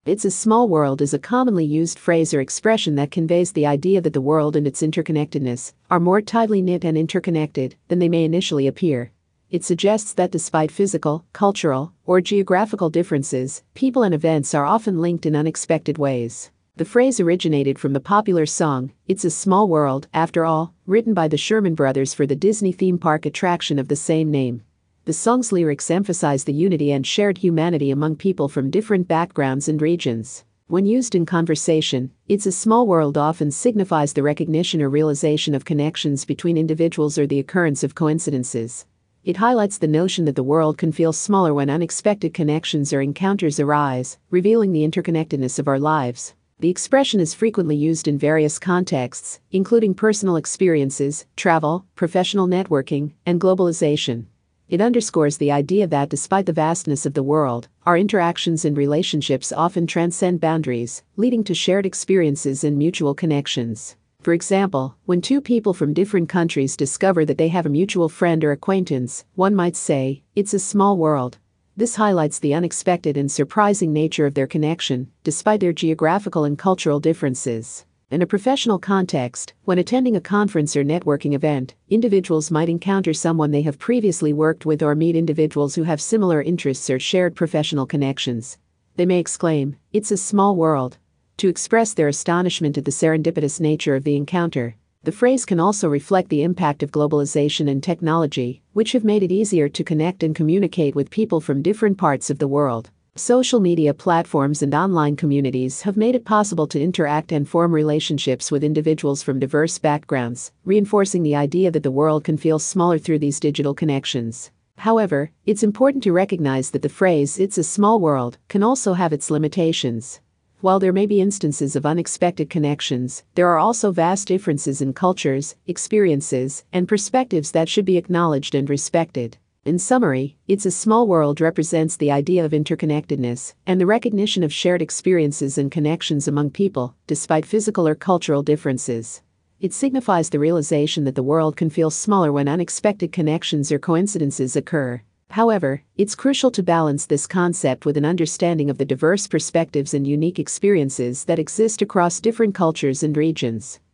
It's a small world is a commonly used phrase or expression that conveys the idea that the world and its interconnectedness are more tightly knit and interconnected than they may initially appear. It suggests that despite physical, cultural, or geographical differences, people and events are often linked in unexpected ways. The phrase originated from the popular song, "It's a Small World, After All," written by the Sherman Brothers for the Disney theme park attraction of the same name. The song's lyrics emphasize the unity and shared humanity among people from different backgrounds and regions. When used in conversation, "It's a Small World" often signifies the recognition or realization of connections between individuals or the occurrence of coincidences. It highlights the notion that the world can feel smaller when unexpected connections or encounters arise, revealing the interconnectedness of our lives. The expression is frequently used in various contexts, including personal experiences, travel, professional networking, and globalization. It underscores the idea that despite the vastness of the world, our interactions and relationships often transcend boundaries, leading to shared experiences and mutual connections. For example, when two people from different countries discover that they have a mutual friend or acquaintance, one might say, "It's a small world." This highlights the unexpected and surprising nature of their connection, despite their geographical and cultural differences. In a professional context, when attending a conference or networking event, individuals might encounter someone they have previously worked with or meet individuals who have similar interests or shared professional connections. They may exclaim, "It's a small world," to express their astonishment at the serendipitous nature of the encounter. The phrase can also reflect the impact of globalization and technology, which have made it easier to connect and communicate with people from different parts of the world. Social media platforms and online communities have made it possible to interact and form relationships with individuals from diverse backgrounds, reinforcing the idea that the world can feel smaller through these digital connections. However, it's important to recognize that the phrase "it's a small world" can also have its limitations. While there may be instances of unexpected connections, there are also vast differences in cultures, experiences, and perspectives that should be acknowledged and respected. In summary, "It's a Small World" represents the idea of interconnectedness and the recognition of shared experiences and connections among people, despite physical or cultural differences. It signifies the realization that the world can feel smaller when unexpected connections or coincidences occur. However, it's crucial to balance this concept with an understanding of the diverse perspectives and unique experiences that exist across different cultures and regions.